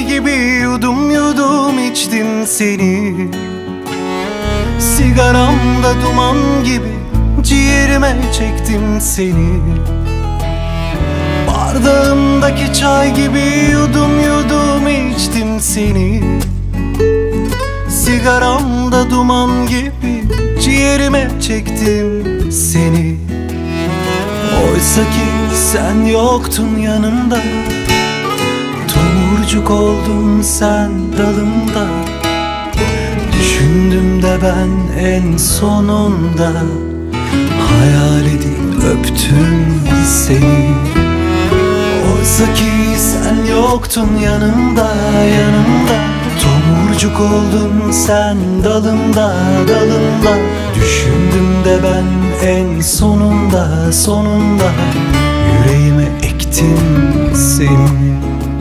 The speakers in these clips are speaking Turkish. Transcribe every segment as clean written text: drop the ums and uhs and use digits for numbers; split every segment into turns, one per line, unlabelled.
gibi yudum yudum içtim seni. Sigaramda duman gibi ciğerime çektim seni. Bardağımdaki çay gibi yudum yudum içtim seni. Sigaramda duman gibi ciğerime çektim seni. Oysa ki sen yoktun yanımda, tomurcuk oldun sen dalımda. Düşündüm de ben en sonunda, hayal edip öptüm seni. Oysa ki sen yoktun yanımda, yanımda. Tomurcuk oldun sen dalımda, dalımda. Düşündüm de ben en sonunda, sonunda yüreğime ektim seni.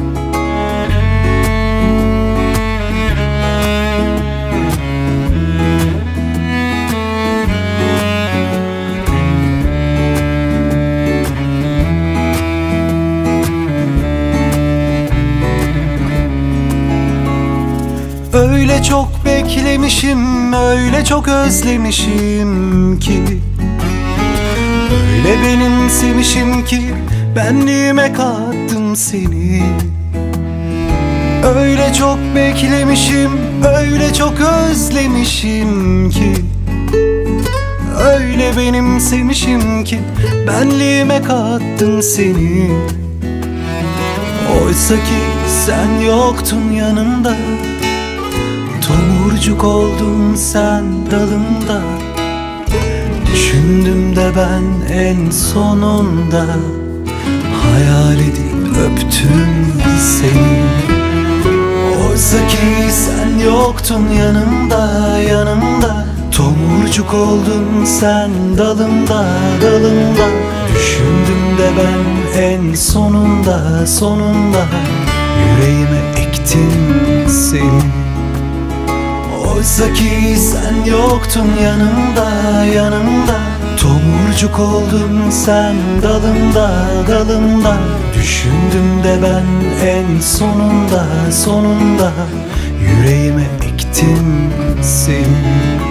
Öyle çok beklemişim, öyle çok özlemişim ki, öyle benimsemişim ki benliğime kattım seni. Öyle çok beklemişim, öyle çok özlemişim ki, öyle benimsemişim ki benliğime kattım seni. Oysa ki sen yoktun yanımda, tomurcuk oldun sen dalımda. Düşündüm de ben en sonunda, hayal edip öptüm seni. Oysa ki sen yoktun yanımda, yanımda. Tomurcuk oldun sen dalımda, dalımda. Düşündüm de ben en sonunda, sonunda yüreğime ektim seni. Oysa ki sen yoktun yanımda, yanımda. Tomurcuk oldun sen dalımda, dalımda. Düşündüm de ben en sonunda, sonunda yüreğime ektim seni.